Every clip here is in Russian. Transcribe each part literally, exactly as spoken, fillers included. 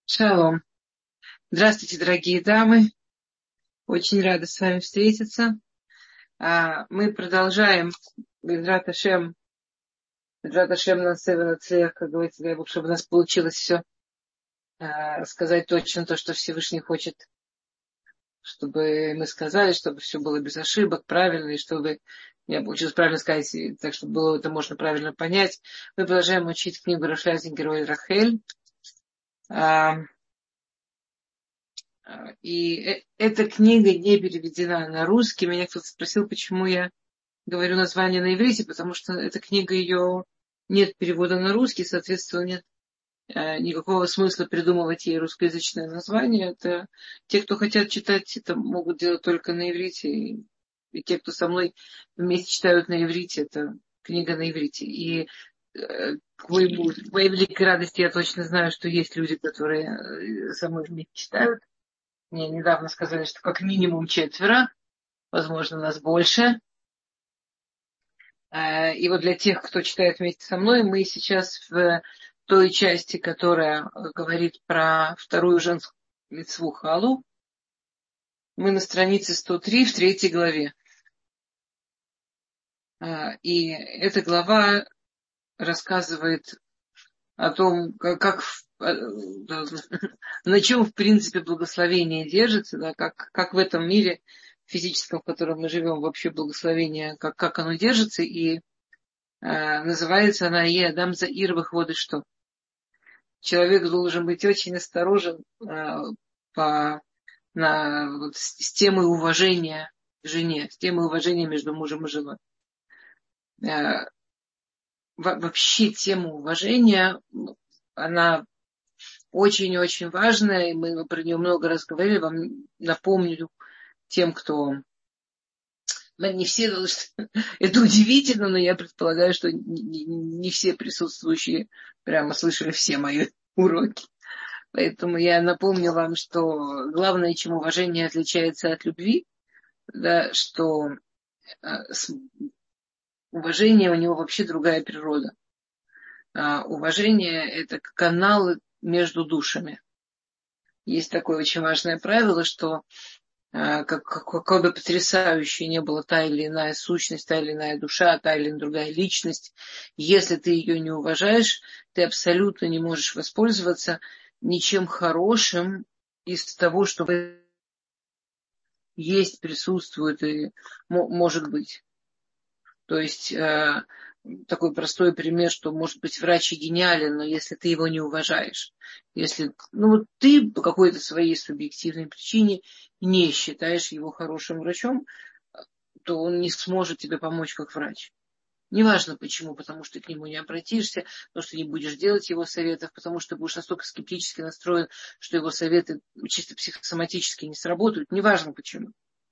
Шалом. Здравствуйте, дорогие дамы. Очень рада с вами встретиться. А, Мы продолжаем Безрат Ашем, Безрат Ашем на Севен Ацлех, как говорится, дай Бог, чтобы у нас получилось все сказать точно то, что Всевышний хочет, чтобы мы сказали, чтобы все было без ошибок, правильно, и чтобы я получилось правильно сказать, и так, чтобы было это можно правильно понять. Мы продолжаем учить книгу Рафлязин «Герой Рахель». А, И э- эта книга не переведена на русский. Меня кто-то спросил, почему я говорю название на иврите, потому что эта книга, ее нет перевода на русский, соответственно, нет э, никакого смысла придумывать ей русскоязычное название. Это те, кто хотят читать, это могут делать только на иврите. И, и те, кто со мной вместе читают на иврите, это книга на иврите. И э, к моему- к моей великой радости я точно знаю, что есть люди, которые э, со мной вместе читают. Мне недавно сказали, что как минимум четверо, возможно, нас больше. Э, И вот для тех, кто читает вместе со мной, мы сейчас в той части, которая говорит про вторую женскую мицву Халу. Мы на странице сто три в третьей главе. Э, И эта глава рассказывает о том, как, как в- э, на чем, в принципе, благословение держится, да, как, как в этом мире физическом, в котором мы живем, вообще благословение, как, как оно держится, и э, называется она «Е Адам Заир выходы что». Человек должен быть очень осторожен э, по, на, вот, с, с темой уважения к жене, с темой уважения между мужем и женой. Э, во- вообще тема уважения, ну, она очень-очень важная, и мы про нее много раз говорили. Вам напомню тем, кто... Ну, не все должны... Это удивительно, но я предполагаю, что не, не- не все присутствующие прямо слышали все мои уроки. Поэтому я напомню вам, что главное, чем уважение отличается от любви, да, что э, с- уважение у него вообще другая природа. А уважение – это каналы между душами. Есть такое очень важное правило, что как, как, какой бы потрясающей не была та или иная сущность, та или иная душа, та или иная другая личность, если ты ее не уважаешь, ты абсолютно не можешь воспользоваться ничем хорошим из того, что есть, присутствует и может быть. То есть э, такой простой пример, что, может быть, врач и гениален, но если ты его не уважаешь, если ну, вот ты по какой-то своей субъективной причине не считаешь его хорошим врачом, то он не сможет тебе помочь как врач. Неважно почему, потому что ты к нему не обратишься, потому что не будешь делать его советов, потому что будешь настолько скептически настроен, что его советы чисто психосоматически не сработают. Неважно почему.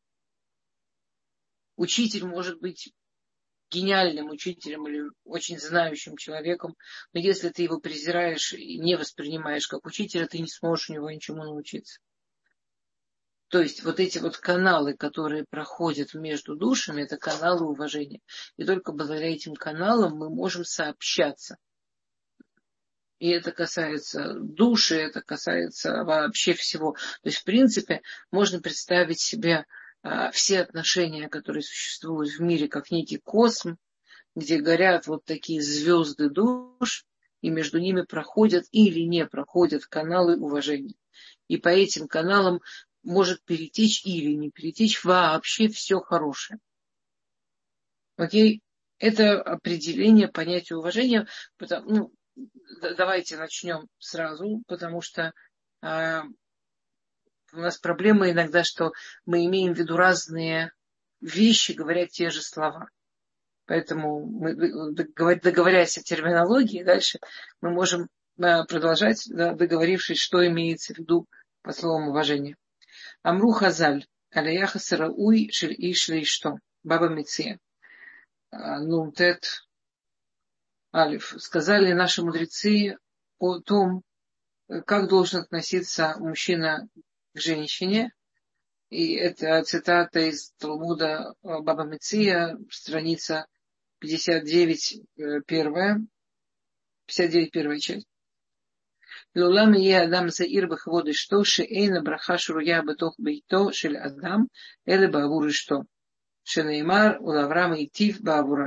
Учитель может быть гениальным учителем или очень знающим человеком, но если ты его презираешь и не воспринимаешь как учителя, ты не сможешь у него ничему научиться. То есть вот эти вот каналы, которые проходят между душами, это каналы уважения. И только благодаря этим каналам мы можем сообщаться. И это касается души, это касается вообще всего. То есть, в принципе, можно представить себе а, все отношения, которые существуют в мире, как некий космос, где горят вот такие звезды душ, и между ними проходят или не проходят каналы уважения. И по этим каналам может перетечь или не перетечь вообще все хорошее. Окей? Это определение понятия уважения. Потому, ну, давайте начнем сразу, потому что а, у нас проблема иногда, что мы имеем в виду разные вещи, говоря те же слова. Поэтому мы, договорясь о терминологии, дальше мы можем продолжать, да, договорившись, что имеется в виду под словом уважение. Амру Хазаль, Алияха Сарауй, Шель Ишли что? Баба Меция. Ну, Тет Алиф. Сказали наши мудрецы о том, как должен относиться мужчина к женщине. И это цитата из Талмуда Баба Меция, страница пятьдесят девять, первая, пятьдесят девять, первая часть. לעולם יהיה אדם זהיר בכבוד אשתו, שאין הברכה שרויה בתוך ביתו של אדם, אלא בעבור אשתו. שנאמר, ולאברהם היטיב בעבורה.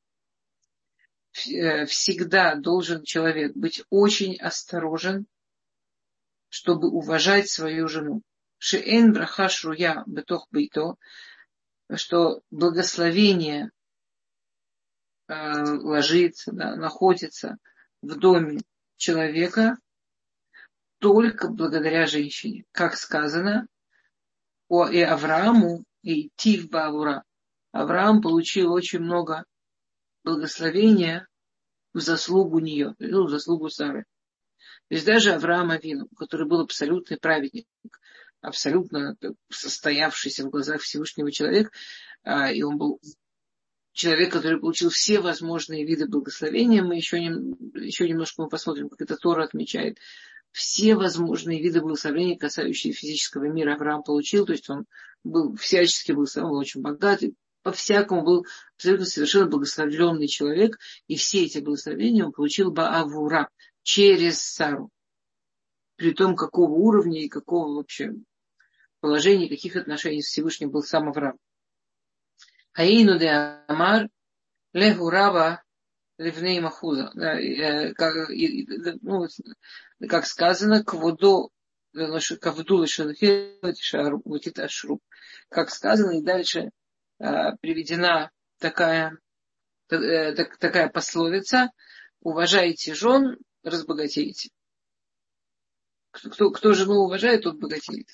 Всегда должен человек быть очень осторожен, чтобы уважать свою жену. Шеэн браха шруя бетох бейто, что благословение э, ложится, да, находится в доме человека только благодаря женщине. Как сказано, о и Аврааму и Тив Баавура. Авраам получил очень много благословения в заслугу нее, ну, в заслугу Сары. То есть даже Авраам Авину, который был абсолютный праведник, абсолютно состоявшийся в глазах Всевышнего человек, и он был человек, который получил все возможные виды благословения. Мы еще, не, еще немножко мы посмотрим, как это Тора отмечает. Все возможные виды благословения, касающиеся физического мира, Авраам получил. То есть он был всячески благословен, был очень богатый. По-всякому был абсолютно совершенно благословленный человек. И все эти благословения он получил баавура, через Сару. При том, какого уровня и какого вообще положения, каких отношений с Всевышним был сам Авраам. Хаину де Амар легу раба левней махуза. Ну, как сказано, кводо кавду лишенхет ашруб. Как сказано, и дальше приведена такая, такая пословица: уважайте жен, разбогатеете. Кто, кто жену уважает, тот богатеет.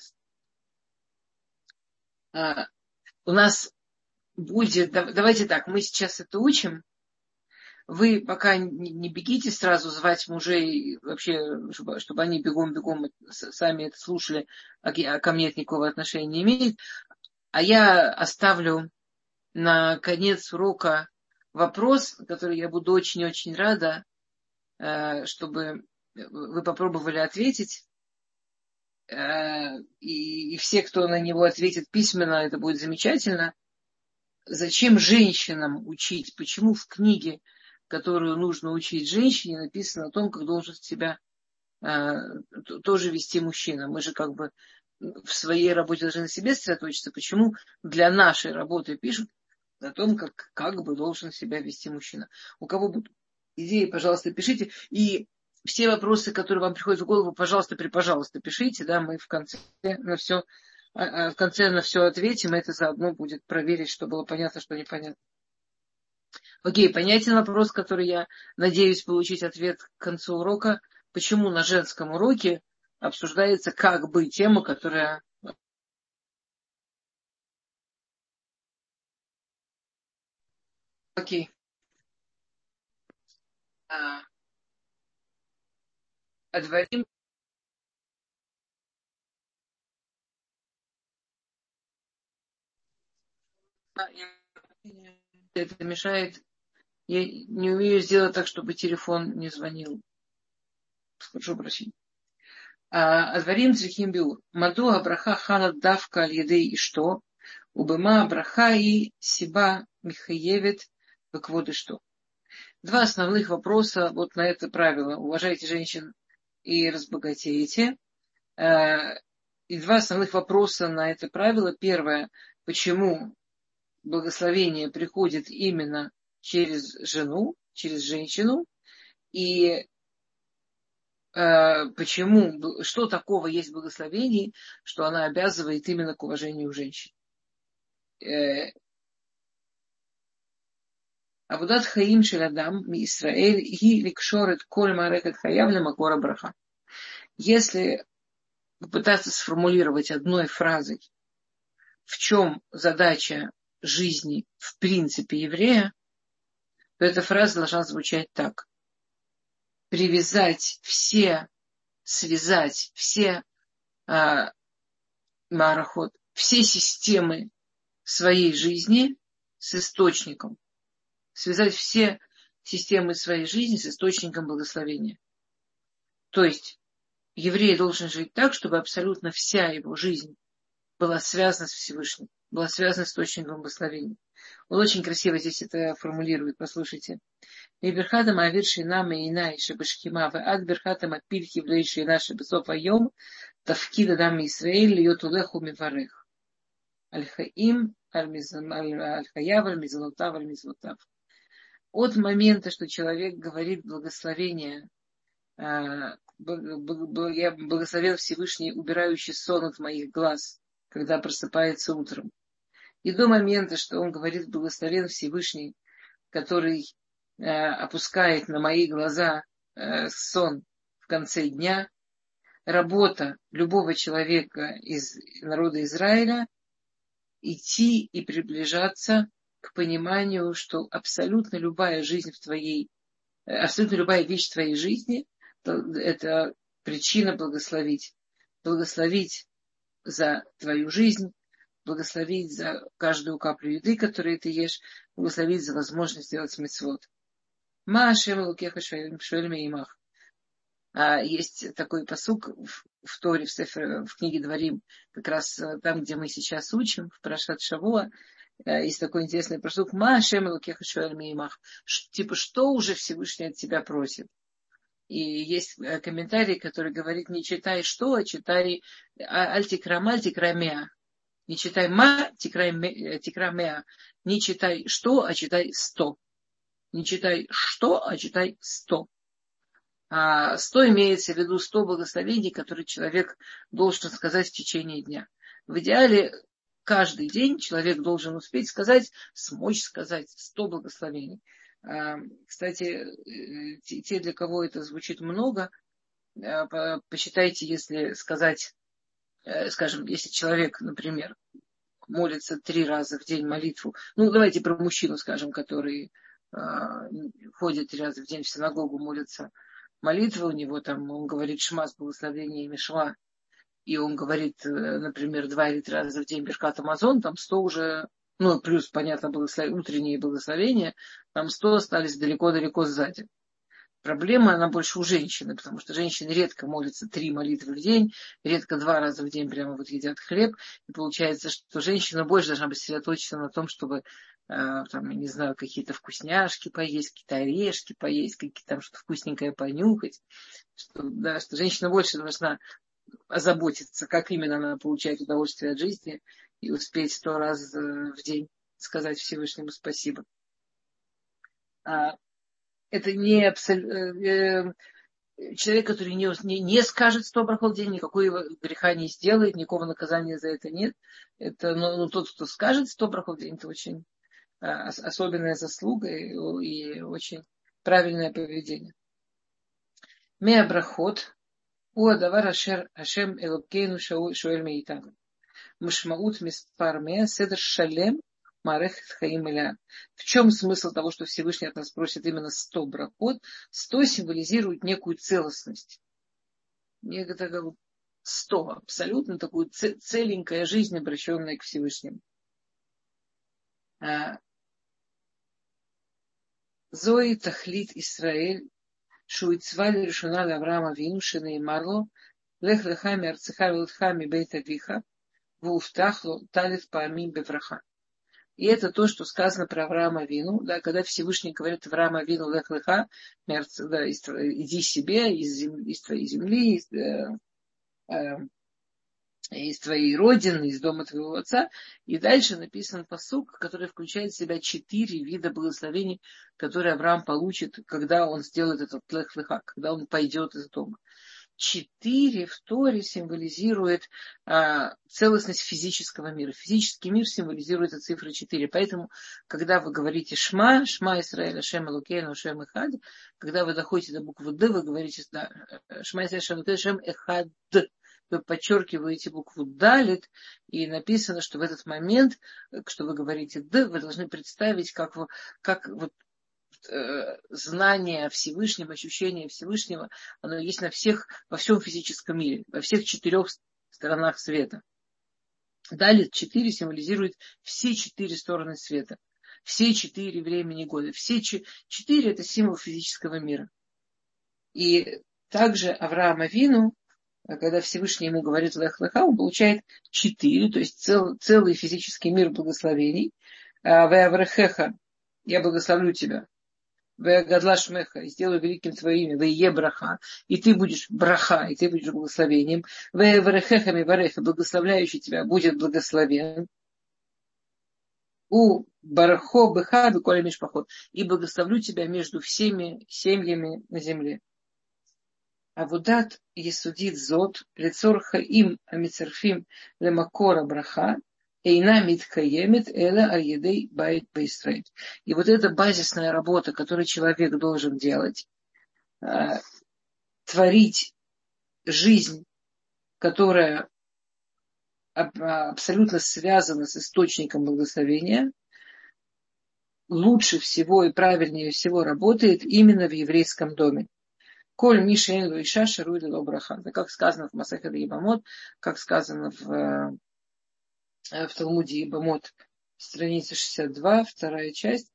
А, у нас будет, давайте так, мы сейчас это учим. Вы пока не бегите сразу звать мужей, вообще, чтобы, чтобы они бегом-бегом сами это слушали, а ко мне это никакого отношения не имеет. А я оставлю на конец урока вопрос, который я буду очень-очень рада, чтобы вы попробовали ответить. И, и все, кто на него ответит письменно, это будет замечательно. Зачем женщинам учить? Почему в книге, которую нужно учить женщине, написано о том, как должен себя э, тоже вести мужчина? Мы же как бы в своей работе должны на себе сосредоточиться. Почему для нашей работы пишут о том, как, как бы должен себя вести мужчина? У кого будут идеи, пожалуйста, пишите. И все вопросы, которые вам приходят в голову, пожалуйста, при, пожалуйста, пишите. Да, мы в конце на все, в конце на все ответим. Это заодно будет проверить, что было понятно, что непонятно. Окей, понятен вопрос, который я надеюсь получить ответ к концу урока. Почему на женском уроке обсуждается как бы тема, которая... Окей. А... Адварим. Это мешает. Я не умею сделать так, чтобы телефон не звонил. Прошу прощения. Адварим црихим биур. Маду абраха хана давка аль-едей и что? Убыма абраха и сиба михаевет выкводы что? Два основных вопроса вот на это правило. Уважайте женщин и разбогатеете. И два основных вопроса на это правило. Первое. Почему благословение приходит именно через жену, через женщину? И почему, что такого есть в благословении, что она обязывает именно к уважению женщин? Авудат хаим шель адам ми Исраэль ги ликшорет коль марекет хаяв лемакор браха. Если попытаться сформулировать одной фразой, в чем задача жизни в принципе еврея, то эта фраза должна звучать так: привязать все, связать все а, марахот, все системы своей жизни с источником. Связать все системы своей жизни с источником благословения. То есть еврей должен жить так, чтобы абсолютно вся его жизнь была связана с Всевышним, была связана с источником благословения. Он очень красиво здесь это формулирует, послушайте. Миберхатам авир шинам и инай шебешхима вад берхатам апильхи влей шина шебесов айом тавкида дам Исраэль йотулеху миварех. Аль-Хаим, Аль-Хаяв, Аль-Мизлотав, Аль-Мизлотав. От момента, что человек говорит благословение, я благословен Всевышний, убирающий сон от моих глаз, когда просыпается утром. И до момента, что он говорит благословен Всевышний, который опускает на мои глаза сон в конце дня, работа любого человека из народа Израиля идти и приближаться к пониманию, что абсолютно любая жизнь в твоей, абсолютно любая вещь в твоей жизни – это причина благословить. Благословить за твою жизнь, благословить за каждую каплю еды, которую ты ешь, благословить за возможность сделать мицвот. Ма Ашем Элокеха шоэль меимах. Есть такой пасук в, в Торе, в, Сефер, в книге Дворим, как раз там, где мы сейчас учим, в Парашат Шавуа, есть такой интересный пасук. Ма Ашем Элокеха шоэль меимах. Типа, что уже Всевышний от тебя просит? И есть комментарий, который говорит, не читай что, а читай альтикрам, альтикрамеа. Не читай ма, тикрамеа. Не читай что, а читай сто. Не читай что, а читай сто. А сто имеется в виду сто благословений, которые человек должен сказать в течение дня. В идеале каждый день человек должен успеть сказать, смочь сказать сто благословений. Кстати, те, для кого это звучит много, посчитайте, если сказать, скажем, если человек, например, молится три раза в день молитву, ну, давайте про мужчину скажем, который ходит три раза в день в синагогу, молится молитвы, у него там, он говорит шма с благословениями шма, и он говорит, например, два или три раза в день Беркат Амазон, там сто уже, ну, плюс, понятно, благослов... утренние благословения, там сто остались далеко-далеко сзади. Проблема, она больше у женщины, потому что женщины редко молятся три молитвы в день, редко два раза в день прямо вот едят хлеб, и получается, что женщина больше должна быть сосредоточена на том, чтобы там, я не знаю, какие-то вкусняшки поесть, какие-то орешки поесть, какие-то там что-то вкусненькое понюхать. Что, да, что женщина больше должна озаботиться, как именно она получает удовольствие от жизни и успеть сто раз в день сказать Всевышнему спасибо. Это не абсолютно... Человек, который не, не, не скажет сто брахот в день, никакого греха не сделает, никакого наказания за это нет. Это, но, но тот, кто скажет сто брахот в день, это очень особенная заслуга и, и очень правильное поведение. Меа брахот у адавар ашер ашем элокейну шоэль меитану. Мишмаут миспар меа седр шалем марехет хаим эля. В чем смысл того, что Всевышний от нас просит именно сто брахот? Сто символизирует некую целостность. Некое сто, абсолютно такую целенькая жизнь, обращенная к Всевышнему. Зои тахлит Исраэль, шуицвали решена Авраама Вину, шинеймарло, лех лехами арцеха вилтхами бейта виха, вуфтахло талит паамим бевраха. И это то, что сказано про Авраама Вину, да, когда Всевышний говорит Авраама Вину, лех леха, да, иди себе из, земли, из твоей земли, из, э, э, из твоей родины, из дома твоего отца. И дальше написан пасук, который включает в себя четыре вида благословений, которые Авраам получит, когда он сделает этот лех-леха, когда он пойдет из дома. Четыре в Торе символизирует а, целостность физического мира. Физический мир символизирует цифра четыре. Поэтому, когда вы говорите Шма, Шма Исраэль, Ашем Элокейну, Ашем Эхад, когда вы доходите до буквы Д, вы говорите да, Шма Исраэль, Ашем Элокейну, Ашем Эхад. Вы подчеркиваете букву Далит, и написано, что в этот момент, что вы говорите Д, вы должны представить, как, вы, как вот, э, знание Всевышнего, ощущение Всевышнего, оно есть на всех, во всем физическом мире, во всех четырех сторонах света. Далит четыре символизирует все четыре стороны света, все четыре времени года. Все четыре это символ физического мира. И также Авраам Авину, когда Всевышний ему говорит лех-леха, он получает четыре, то есть цел, целый физический мир благословений. Веаврехеха, я благословлю тебя. Гадла шмеха, и сделаю великим твое имя, вее браха, и ты будешь браха, и ты будешь благословением, вее варехехами вареха, благословляющий тебя будет благословен, у барахо быха беколя мишпахот, и благословлю тебя между всеми семьями на земле. Авудат есудит зот, лецорха им амицерфим лемакора браха, эйна миткаемит эла аль-едей байт бейстрейт. И вот эта базисная работа, которую человек должен делать, творить жизнь, которая абсолютно связана с источником благословения, лучше всего и правильнее всего работает именно в еврейском доме. Коль Мишель Луиша Шаруй Лобраха. Как сказано в Масехет Ибамот, как сказано в, в Талмуде Ибамот, страница шестьдесят два, вторая часть.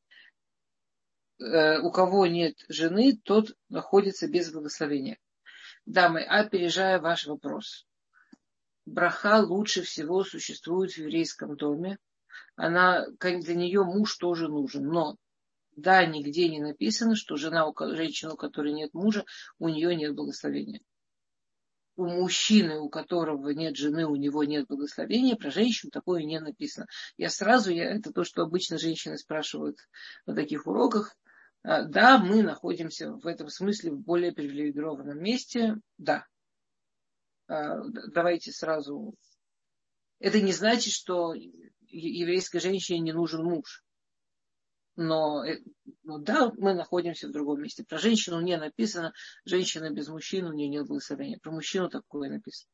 У кого нет жены, тот находится без благословения. Дамы, опережая ваш вопрос. Браха лучше всего существует в еврейском доме. Она, для нее муж тоже нужен, но да, нигде не написано, что жена, женщина, у которой нет мужа, у нее нет благословения. У мужчины, у которого нет жены, у него нет благословения, про женщину такое не написано. Я сразу, я, это то, что обычно женщины спрашивают на таких уроках. Да, мы находимся в этом смысле в более привилегированном месте, да. Давайте сразу. Это не значит, что еврейской женщине не нужен муж. Но, но да, мы находимся в другом месте. Про женщину не написано. Женщина без мужчины, у нее нет благословения. Про мужчину такое написано.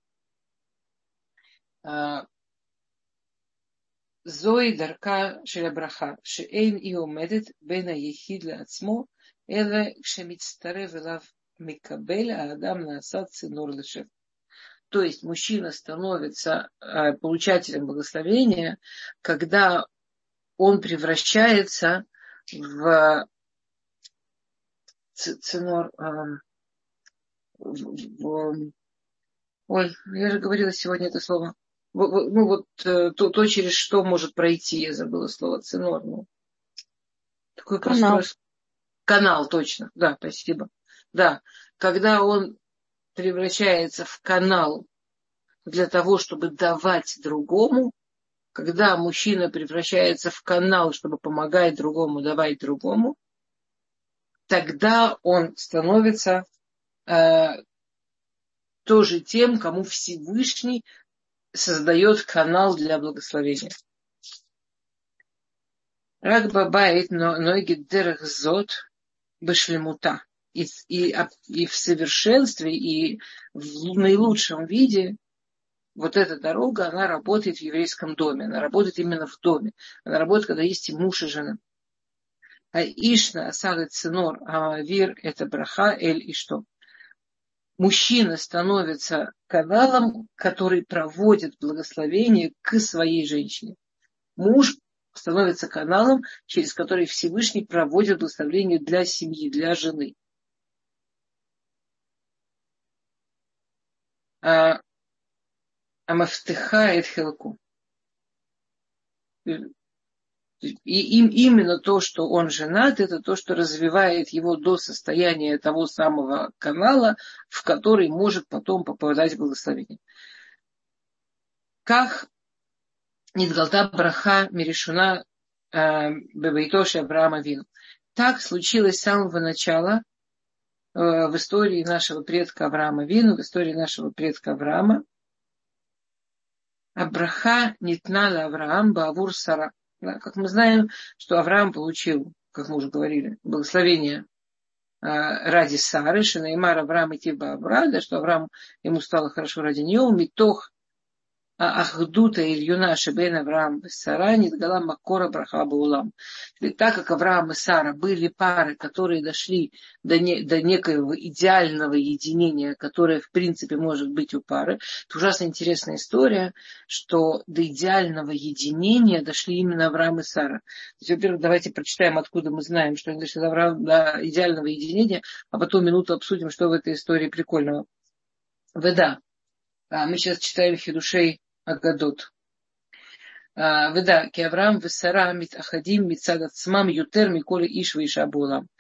Зои дарка шелябраха, шеэйн и омедет бена ехид леацмо, эле кшемицтарев элав микабель аадам наасад цинор лешев. То есть мужчина становится получателем благословения, когда он превращается в цинор, в, в, ой, я же говорила сегодня это слово, ну вот то, то через что может пройти, я забыла слово цинор, ну, такой канал. простой канал, точно, да, спасибо, да, когда он превращается в канал для того, чтобы давать другому, когда мужчина превращается в канал, чтобы помогать другому, давать другому, тогда он становится э, тоже тем, кому Всевышний создает канал для благословения. Рак бабает ноги дерехзот бешлемута. И, и, и в совершенстве, и в наилучшем виде вот эта дорога, она работает в еврейском доме. Она работает именно в доме. Она работает, когда есть и муж, и жена. А Ишна, Асад, Цинор, Авир, это браха, Эль и что? Мужчина становится каналом, который проводит благословение к своей женщине. Муж становится каналом, через который Всевышний проводит благословение для семьи, для жены. А Амафтыхает хелку. И им именно то, что он женат, это то, что развивает его до состояния того самого канала, в который может потом попадать благословение. Как Нидгалта браха Миришуна Бебейтоши Авраама Вину. Так случилось с самого начала в истории нашего предка Авраама Вину, в истории нашего предка Авраама. Абраха нитнала Авраам Баавур Сара. Как мы знаем, что Авраам получил, как мы уже говорили, благословение ради Сары, Шинаймар Авраам идти Баавра, что Авраам, ему стало хорошо ради нее, Митох Ахдута Ильюна Шебен Авраам и Сара Нидгала Макора Браха Баулам. Так как Авраам и Сара были пары, которые дошли до, не, до некоего идеального единения, которое в принципе может быть у пары, это ужасно интересная история, что до идеального единения дошли именно Авраам и Сара. То есть, во-первых, давайте прочитаем, откуда мы знаем, что они дошли до, Авраам, до идеального единения, а потом минуту обсудим, что в этой истории прикольного. Веда. Мы сейчас читаем Хидушей Агадот. Веда, ки Авраам весара мит ахадим мит сад ацмам ютер миколе иш виша булам.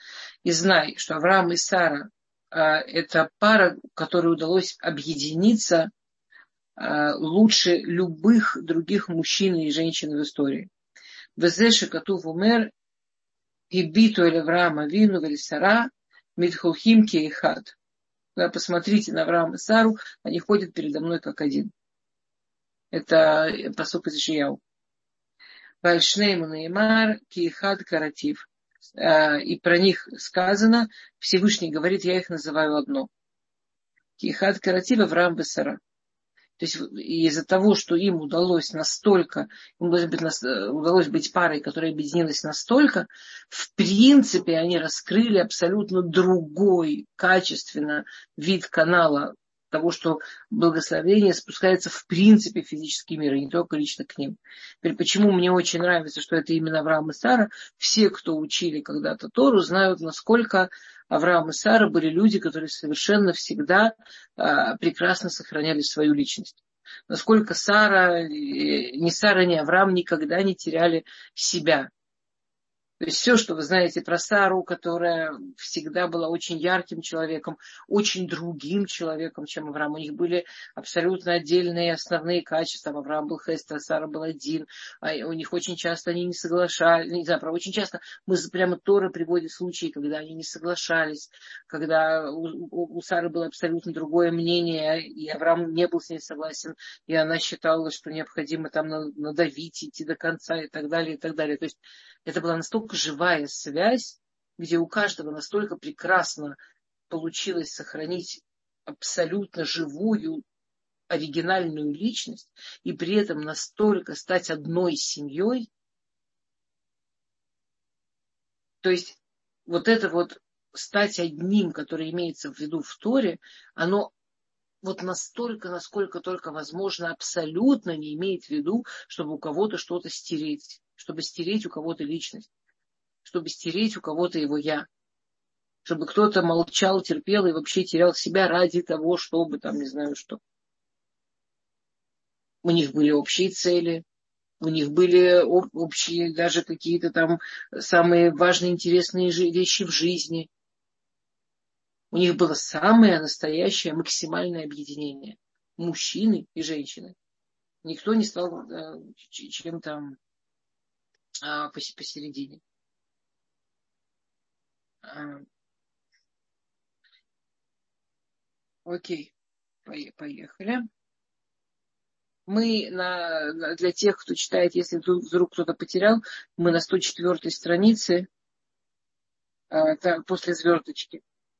И знай, что Авраам и Сара а, это пара, которой удалось объединиться а, лучше любых других мужчин и женщин в истории. Везеши катув умер и биту эль Авраама вину вель Сара митхулхим кейхад. Посмотрите на Авраама и Сару, они ходят передо мной как один. Это пасук из Ишияу. Вальшнейму неймар кейхад каратив. И про них сказано, Всевышний говорит, я их называю одно. Кейхад каратив Авраам и Сара. То есть из-за того, что им удалось настолько, им удалось быть парой, которая объединилась настолько, в принципе, они раскрыли абсолютно другой, качественно вид канала того, что благословение спускается в принципе в физический мир, и не только лично к ним. Теперь, почему мне очень нравится, что это именно Авраам и Сара, все, кто учили когда-то Тору, знают, насколько Авраам и Сара были люди, которые совершенно всегда а, прекрасно сохраняли свою личность. Насколько Сара, ни Сара, ни Авраам никогда не теряли себя. То есть все, что вы знаете про Сару, которая всегда была очень ярким человеком, очень другим человеком, чем Авраам. У них были абсолютно отдельные основные качества. Авраам был хестер, Сара был один. А у них очень часто они не соглашались. Не знаю, правда, очень часто мы прямо Тора приводит случаи, когда они не соглашались, когда у, у, у Сары было абсолютно другое мнение, и Авраам не был с ней согласен, и она считала, что необходимо там надавить, идти до конца и так далее, и так далее. То есть это была настолько живая связь, где у каждого настолько прекрасно получилось сохранить абсолютно живую, оригинальную личность, и при этом настолько стать одной семьей. То есть вот это вот стать одним, которое имеется в виду в Торе, оно вот настолько, насколько только возможно, абсолютно не имеет в виду, чтобы у кого-то что-то стереть, чтобы стереть у кого-то личность, чтобы стереть у кого-то его «я», чтобы кто-то молчал, терпел и вообще терял себя ради того, чтобы там не знаю что. У них были общие цели, у них были общие даже какие-то там самые важные, интересные вещи в жизни. У них было самое настоящее максимальное объединение мужчины и женщины. Никто не стал чем-то посередине. Окей, поехали. Мы на, для тех, кто читает, если вдруг кто-то потерял, мы на сто четвёртой странице после звездочки.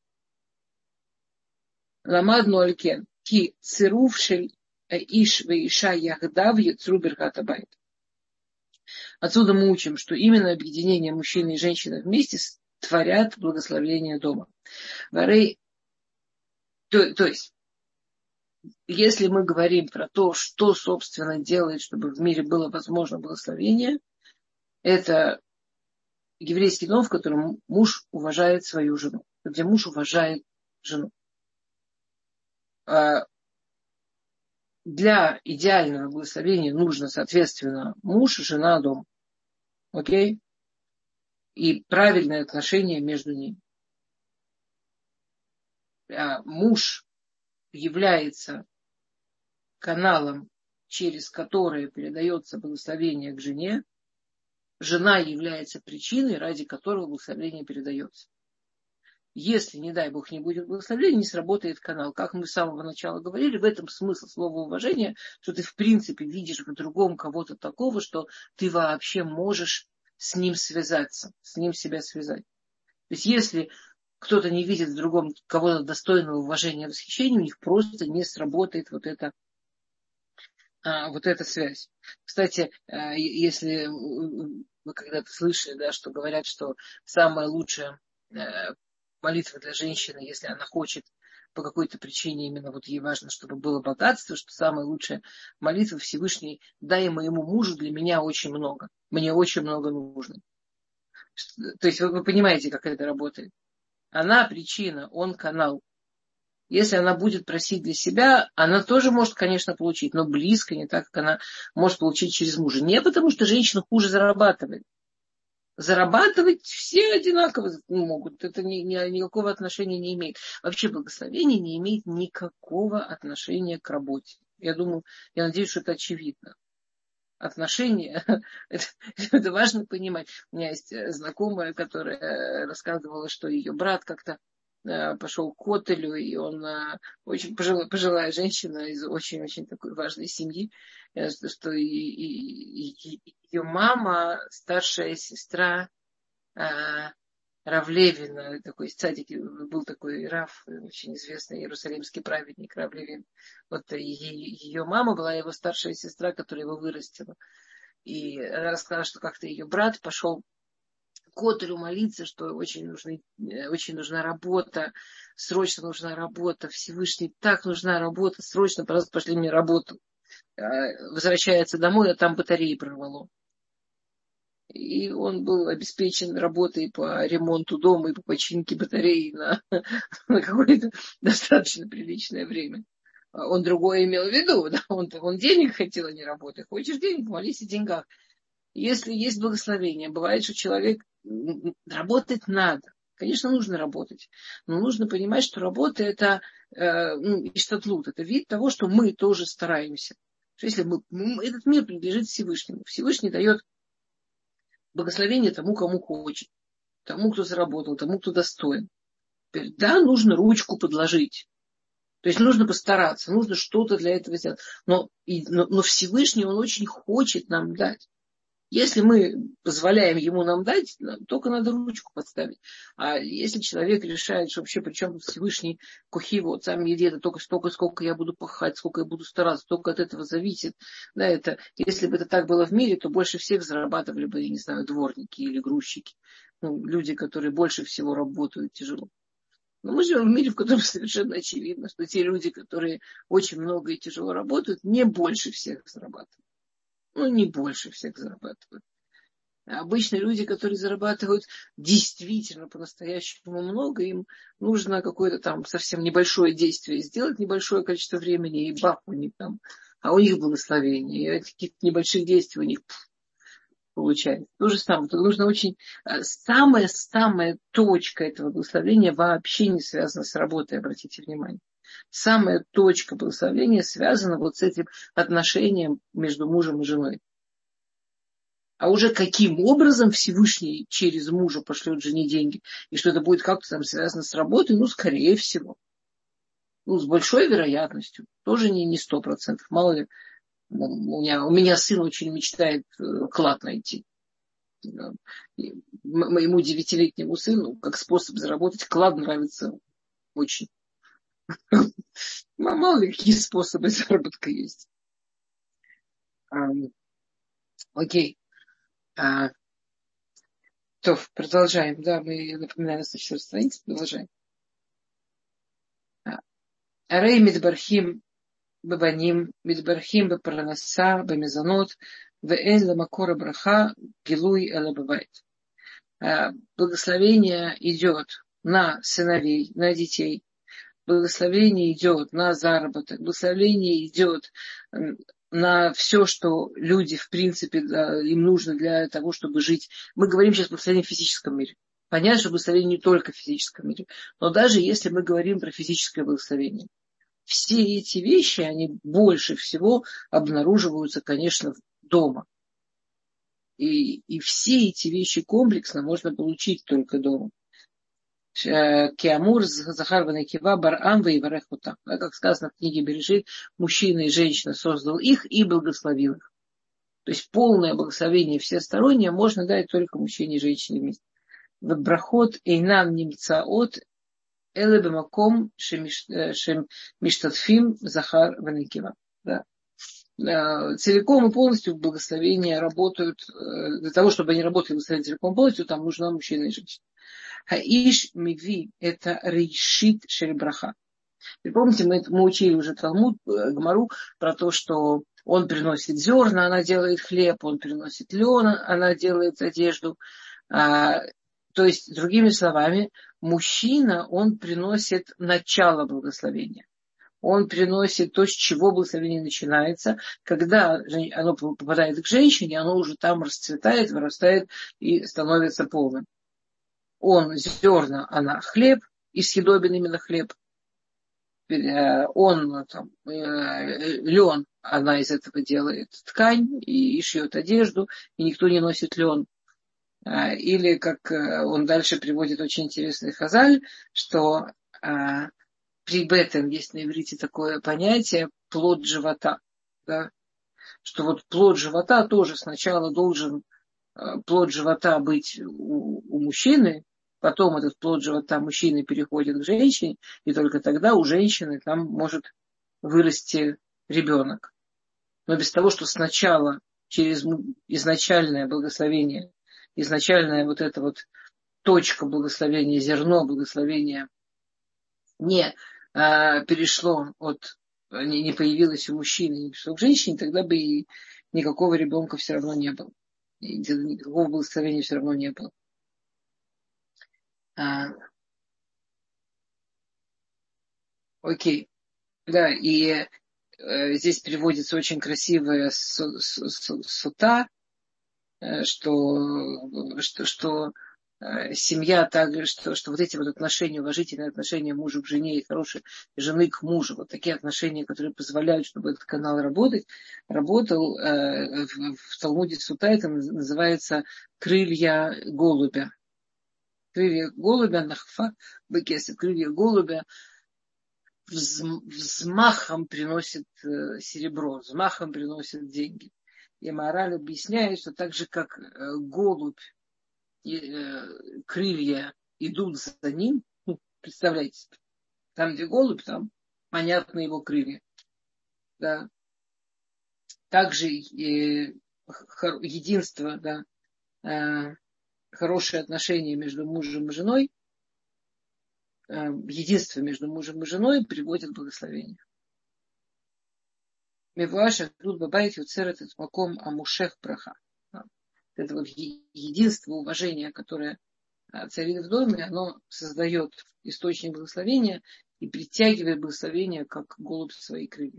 Ламадну алькен ки цирув шель иш ве иша яхдав яцру беркат абайт. Отсюда мы учим, что именно объединение мужчины и женщины вместе творят благословение дома. Варей, то, то есть, если мы говорим про то, что, собственно, делает, чтобы в мире было возможно благословение, это еврейский дом, в котором муж уважает свою жену, где муж уважает жену. Для идеального благословения нужно, соответственно, муж, жена, дом. Окей? И правильное отношение между ними. А муж является каналом, через который передается благословение к жене. Жена является причиной, ради которого благословение передается. Если, не дай Бог, не будет благословения, не сработает канал. Как мы с самого начала говорили, в этом смысл слова уважения, что ты в принципе видишь в другом кого-то такого, что ты вообще можешь с ним связаться, с ним себя связать. То есть если кто-то не видит в другом кого-то достойного уважения и восхищения, у них просто не сработает вот эта, вот эта связь. Кстати, если вы когда-то слышали, да, что говорят, что самое лучшее молитва для женщины, если она хочет по какой-то причине, именно вот ей важно, чтобы было богатство, что самая лучшая молитва Всевышний: дай моему мужу для меня очень много. Мне очень много нужно. То есть вы понимаете, как это работает. Она причина, он канал. Если она будет просить для себя, она тоже может, конечно, получить, но близко не так, как она может получить через мужа. Не потому, что женщина хуже зарабатывает. Зарабатывать все одинаково могут. Это ни, ни, никакого отношения не имеет. Вообще благословение не имеет никакого отношения к работе. Я думаю, я надеюсь, что это очевидно. Отношения, это, это важно понимать. У меня есть знакомая, которая рассказывала, что ее брат как-то пошел к Котелю, и он очень пожилая, пожилая женщина из очень-очень такой важной семьи, что и, и, и ее мама, старшая сестра Рав Левин, такой цадик, был такой Рав, очень известный иерусалимский праведник Рав Левин. Вот ее мама была его старшая сестра, которая его вырастила. И она рассказала, что как-то ее брат пошел к Котелю молиться, что очень, нужны, очень нужна работа, срочно нужна работа, Всевышний, так нужна работа, срочно, пожалуйста, пошли мне работу. Возвращается домой, а там батареи прорвало. И он был обеспечен работой по ремонту дома и по починке батареи на, на какое-то достаточно приличное время. Он другое имел в виду, да? он, он денег хотел, а не работы. Хочешь денег, молись о деньгах. Если есть благословение, бывает, что человек работать надо. Конечно, нужно работать, но нужно понимать, что работа это э, ну, иштатлут, это вид того, что мы тоже стараемся. Что если мы, этот мир принадлежит Всевышнему, Всевышний дает благословение тому, кому хочет, тому, кто заработал, тому, кто достоин. Теперь, да, нужно ручку подложить. То есть нужно постараться, нужно что-то для этого сделать. Но, и, но, но Всевышний, он очень хочет нам дать. Если мы позволяем ему нам дать, только надо ручку подставить. А если человек решает, что вообще при чем Всевышний кухи, вот сам еде, это только столько, сколько я буду пахать, сколько я буду стараться, только от этого зависит. Да, это, если бы это так было в мире, то больше всех зарабатывали бы, я не знаю, дворники или грузчики. Ну, люди, которые больше всего работают тяжело. Но мы живем в мире, в котором совершенно очевидно, что те люди, которые очень много и тяжело работают, не больше всех зарабатывают. Ну, не больше всех зарабатывают. А обычно люди, которые зарабатывают действительно по-настоящему много, им нужно какое-то там совсем небольшое действие сделать, небольшое количество времени, и бах, у них там, а у них благословение. И от каких-то небольших действий у них пфф, получается. То же самое. Тут нужно очень... Самая-самая точка этого благословения вообще не связана с работой, обратите внимание. Самая точка благословения связана вот с этим отношением между мужем и женой. А уже каким образом Всевышний через мужа пошлет жене деньги, и что это будет как-то там связано с работой, ну, скорее всего. Ну, с большой вероятностью. Тоже не сто процентов. Мало ли, у меня, у меня сын очень мечтает клад найти. Моему девятилетнему сыну, как способ заработать, клад нравится очень. Мало ли, какие способы заработка есть. Окей. А, то, продолжаем. Да, мы, я напоминаю, на следующей странице продолжаем. Арей мидбархим бабаним, мидбархим бапаранаса, бамезанот, вээн ламакора браха, гилуй элабавайт. Благословение идет на сыновей, на детей. Благословение идет на заработок. Благословение идет на все, что люди, в принципе, да, им нужно для того, чтобы жить. Мы говорим сейчас о благословении в физическом мире. Понятно, что благословение не только в физическом мире. Но даже если мы говорим про физическое благословение, все эти вещи, они больше всего обнаруживаются, конечно, дома. И, и все эти вещи комплексно можно получить только дома. Киамур, Захар Ванакива, Барам, Ваеварехута. Как сказано в книге Берешит, мужчина и женщина создал их и благословил их. То есть полное благословение всестороннее можно дать только мужчине и женщине вместе. Брахот эйнан нимцаот эле бемаком шемиштатфим Захар Ванакива. Целиком и полностью благословения работают, для того, чтобы они работали целиком и полностью, там нужна мужчина и женщина. Хаиш миви – это рейшит шельбраха. Вы помните, мы, мы учили уже Талмуд, Гмару, про то, что он приносит зерна, она делает хлеб, он приносит лен, она делает одежду. А, то есть, другими словами, мужчина, он приносит начало благословения. он приносит то, с чего благословение начинается. Когда оно попадает к женщине, оно уже там расцветает, вырастает и становится полным. Он зерна, она хлеб, и съедобен именно хлеб. Он там, лен, она из этого делает ткань и шьет одежду, и никто не носит лен. Или, как он дальше приводит очень интересный хазаль, что при бетен есть на иврите такое понятие плод живота. Да? Что вот плод живота тоже сначала должен плод живота быть у, у мужчины, потом этот плод живота мужчины переходит к женщине, и только тогда у женщины там может вырасти ребенок. Но без того, что сначала через изначальное благословение, изначальная вот эта вот точка благословения, зерно благословения не а, перешло от, не, не появилось у мужчины, не перешло к женщине, тогда бы и никакого ребенка все равно не было. И никакого благословения все равно не было. А, окей. Да, и э, здесь приводится очень красивая су, су, су, сута, э, что, что, что э, семья так, что, что вот эти вот отношения, уважительные отношения мужа к жене и хорошие жены к мужу, вот такие отношения, которые позволяют, чтобы этот канал работать, работал э, в, в Талмуде сута, это называется крылья голубя. Крылья голубя, нахфа, бекесет, крылья голубя взмахом приносит серебро, взмахом приносит деньги. И мораль объясняет, что так же, как голубь, крылья идут за ним, ну, представляете, там, где голубь, там понятны его крылья. Да. Также единство, да, хорошие отношения между мужем и женой, единство между мужем и женой приводит к благословению. Мевуаша тут бабайт юцерет этот маком амушех браха. Это вот единство, уважение, которое царит в доме, оно создает источник благословения и притягивает благословение, как голубь в свои крылья.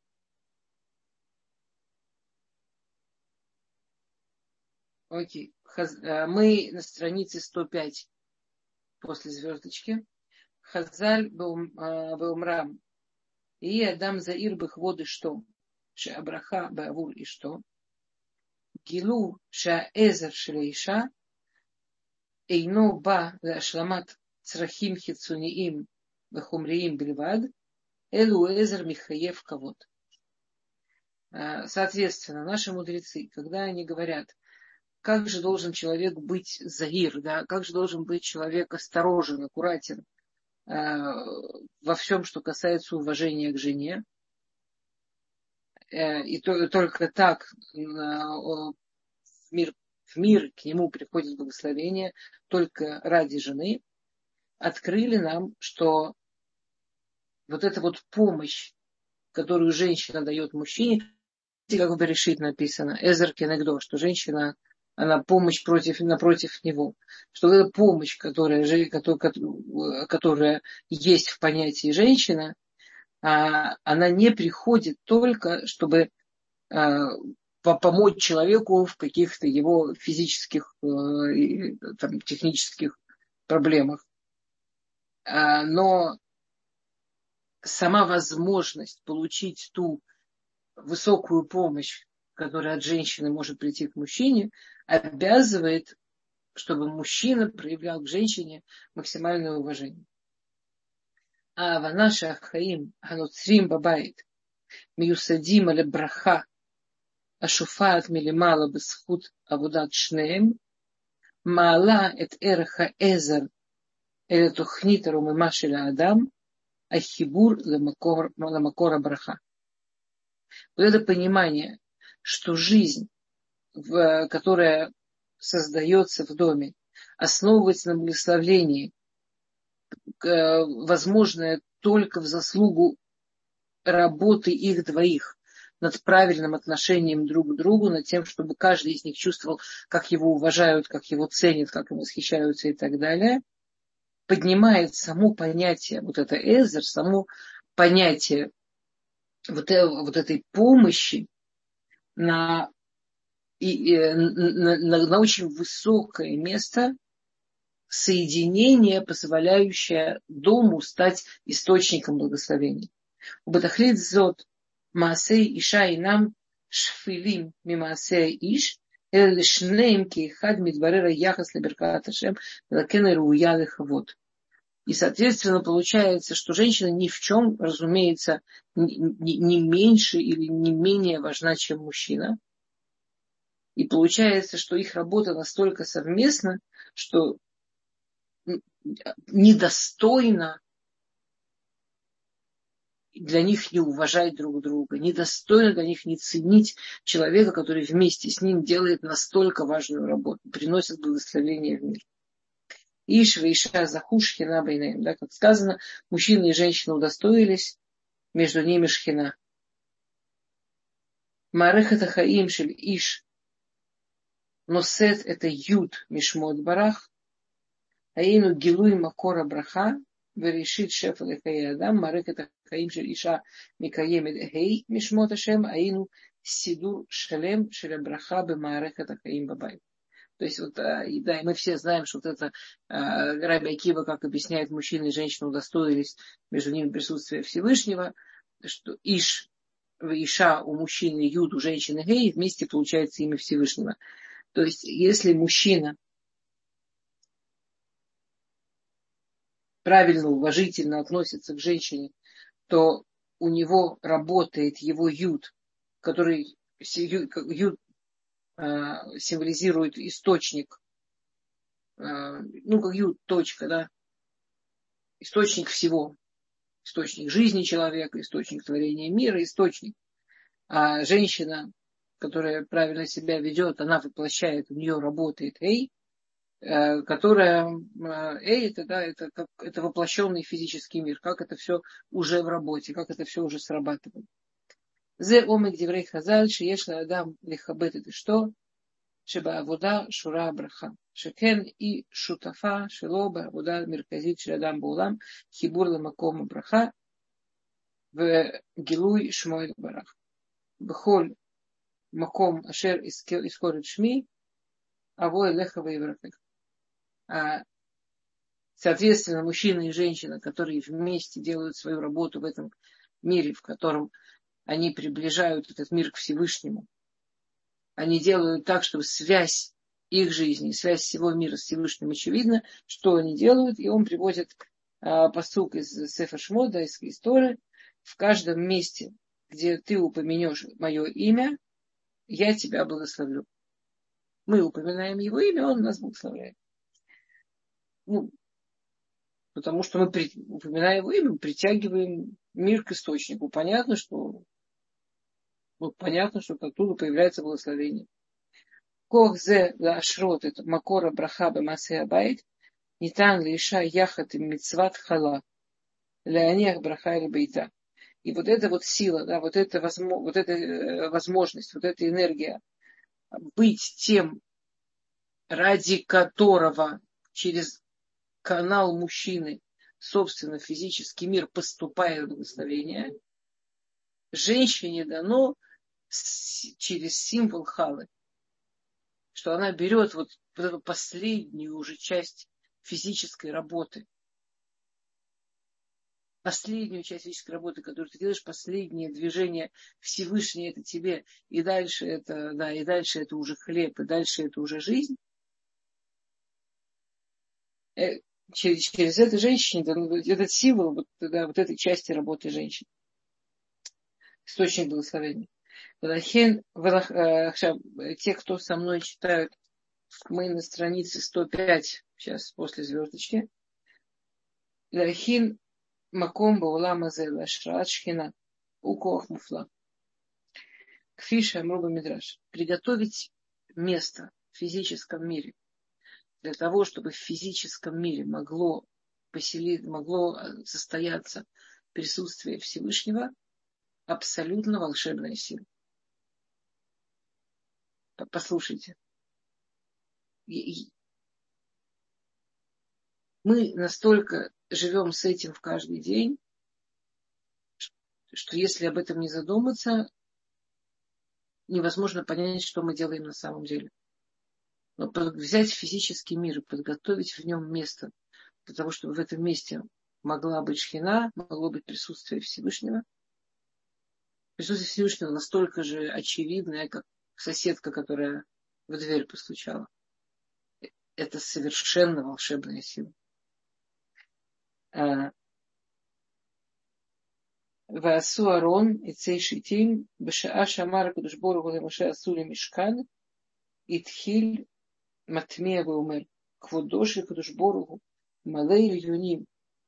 Окей. Мы на странице сто пять после звездочки. Хазаль Баумрам. И Адам Заир Бехводы что? Шеабраха Баавур и что? Гилу Шаэзер Шлейша Эйно Ба Лашламат Црахим Хицуниим Бехумриим Бельвад Элу Эзер Михаев Кавод. Соответственно, наши мудрецы, когда они говорят, как же должен человек быть заир, да, как же должен быть человек осторожен, аккуратен во всем, что касается уважения к жене, и только так в мир, в мир к нему приходит благословение, только ради жены, открыли нам, что вот эта вот помощь, которую женщина дает мужчине, как в Берешит написано, Эзер кенегдо, что женщина, она помощь против, напротив него, что эта помощь, которая, которая, которая есть в понятии женщина, она не приходит только, чтобы помочь человеку в каких-то его физических, там, технических проблемах. Но сама возможность получить ту высокую помощь, которая от женщины может прийти к мужчине, обязывает, чтобы мужчина проявлял к женщине максимальное уважение. А ванаша хаим ганоцрим бабайт миюсадим але браха ашуфаат милимала бесхут авудат шнеем маала эт эреха эзер эле тохнит румима шел адам ахибур ламакора браха. Вот это понимание, что жизнь, которая создается в доме, основывается на благословении, возможное только в заслугу работы их двоих над правильным отношением друг к другу, над тем, чтобы каждый из них чувствовал, как его уважают, как его ценят, как им восхищаются и так далее, поднимает само понятие, вот это эзер, само понятие вот, вот этой помощи на, и, на, на, на очень высокое место соединения, позволяющее дому стать источником благословения. ובתכלית זאת מעשי אישה אינם שפילים ממעשי האיש, אלא לשניהם כאחד מתברר היחס לברכת השם, ולכן היא ראויה לכבוד. И, соответственно, получается, что женщина ни в чем, разумеется, не, не меньше или не менее важна, чем мужчина. И получается, что их работа настолько совместна, что недостойно для них не уважать друг друга, недостойно для них не ценить человека, который вместе с ним делает настолько важную работу, приносит благословение в мир. Иш вейша заху шхина бейнеем. Да, как сказано, мужчина и женщина удостоились, между ними шхина. Марехата хаим шель иш носет это юд мишмот барах, аину гилуй макора браха, וראשית שפע לחיי אדם, מערכת החיים של אישה מקיימת ה' משמות השם, היינו סידור שלם של הברכה במערכת החיים בבית. То есть вот, да, и мы все знаем, что вот это Раби Акива, как объясняет, мужчины и женщины удостоились между ними присутствия Всевышнего, что Иш, Иша у мужчины, Юд у женщины Гей, вместе получается имя Всевышнего. То есть если мужчина правильно, уважительно относится к женщине, то у него работает его юд, который юд э, символизирует источник, э, ну, как юд, точка, да, источник всего, источник жизни человека, источник творения мира, источник. А женщина, которая правильно себя ведет, она воплощает, у нее работает эй, которая, эй, это, да, это, как, это воплощенный физический мир, как это все уже в работе, как это все уже срабатывает. Зе омек деврей хазаль, шееш ладам лихабет это что? Шеба авода шура браха. Шекен и шутафа шелоба авода мерказит шеладам баулам хибур ламакома браха в гилуй шмоэль барах. Бхоль маком ашер искорит шми авой лехава еврахех. А, соответственно, мужчина и женщина, которые вместе делают свою работу в этом мире, в котором они приближают этот мир к Всевышнему, они делают так, чтобы связь их жизни, связь всего мира с Всевышним очевидна, что они делают, и он приводит а, пасук из Сефер Шмода, из истории, в каждом месте, где ты упомянешь мое имя, я тебя благословлю. Мы упоминаем его имя, он нас благословляет. Ну, потому что мы, упоминая его имя, притягиваем мир к источнику. Понятно, что, вот понятно, что оттуда появляется благословение. Кох зе лашрот это макора браха бемасе абайт, нитан лиша яхат им мицват хала, леонех браха или бейта. И вот эта вот сила, да, вот эта, вот эта возможность, вот эта энергия быть тем, ради которого через канал мужчины, собственно, физический мир поступает благословение, женщине дано через символ халы, что она берет вот, вот эту последнюю уже часть физической работы, последнюю часть физической работы, которую ты делаешь, последнее движение Всевышний это тебе, и дальше это, да, и дальше это уже хлеб, и дальше это уже жизнь. Через, через эту женщину, этот символ вот, да, вот этой части работы женщины. Источник благословения. Те, кто со мной читают, мы на странице сто пять, сейчас после звездочки. Лахин маком баулам азе лашраат шхина укох муфла. Кфиша амруба мидраш. Приготовить место в физическом мире для того, чтобы в физическом мире могло поселить, могло состояться присутствие Всевышнего, абсолютно волшебная сила. Послушайте. Мы настолько живем с этим в каждый день, что если об этом не задуматься, невозможно понять, что мы делаем на самом деле. Но взять физический мир и подготовить в нем место для того, чтобы в этом месте могла быть шхина, могло быть присутствие Всевышнего. Присутствие Всевышнего настолько же очевидное, как соседка, которая в дверь постучала. Это совершенно волшебная сила. ועשו ארון עצי שיטים, בשעה שאמר הקדוש ברוך הוא למשה עשו לי משכן, התחיל מטמיע ואומר, כבודו של הקדוש ברוך הוא מלא עליונים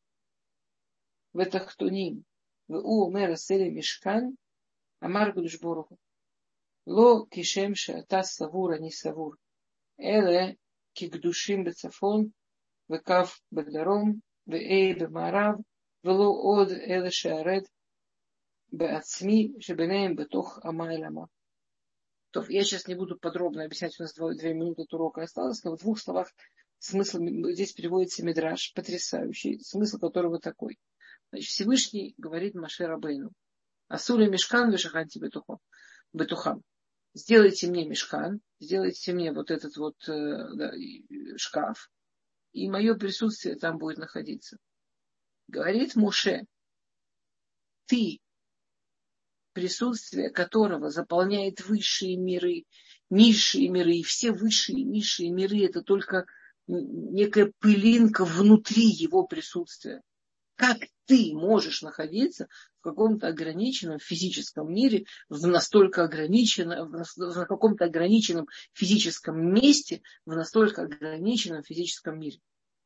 ותחתונים, והוא אומר עשה לי משכן, אמר הקדוש ברוך הוא, לא כשם שאתה סבור אני סבור, אלא כקדושים בצפון וכף בדרום ואי במערב, ולא עוד אלה שארד בעצמי שביניהם בתוך עמה אל עמה. То, я сейчас не буду подробно объяснять, у нас два, две минуты от урока осталось, но в двух словах смысл, здесь переводится мидраш, потрясающий, смысл которого такой. Значит, Всевышний говорит Моше Рабейну, асули мишкан вешаханти бетухам. Сделайте мне мишкан, сделайте мне вот этот вот да, шкаф, и мое присутствие там будет находиться. Говорит Моше, ты, присутствие которого заполняет высшие миры, низшие миры, и все высшие и низшие миры, это только некая пылинка внутри его присутствия. Как ты можешь находиться в каком-то ограниченном физическом мире, в настолько ограниченном, в каком-то ограниченном физическом месте, в настолько ограниченном физическом мире?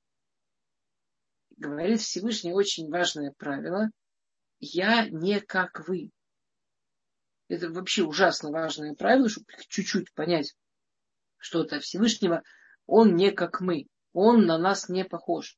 Говорит Всевышний очень важное правило. Я не как вы. Это вообще ужасно важное правило, чтобы чуть-чуть понять что-то Всевышнего. Он не как мы. Он на нас не похож.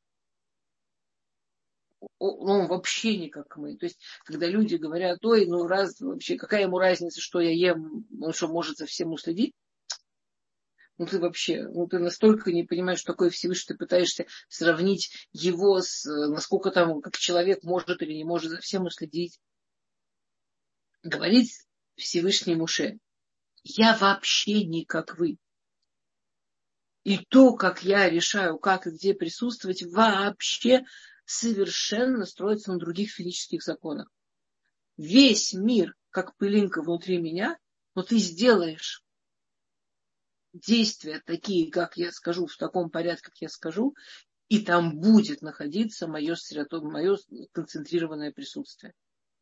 Он вообще не как мы. То есть, когда люди говорят, ой, ну раз вообще, какая ему разница, что я ем, он что, может за всем уследить? Ну ты вообще, ну ты настолько не понимаешь, что такое Всевышний, ты пытаешься сравнить его с, насколько там, как человек может или не может за всем уследить. Говорит Всевышний Моше, я вообще не как вы. И то, как я решаю, как и где присутствовать, вообще совершенно строится на других физических законах. Весь мир, как пылинка внутри меня, но ты сделаешь действия такие, как я скажу, в таком порядке, как я скажу, и там будет находиться мое, мое концентрированное присутствие.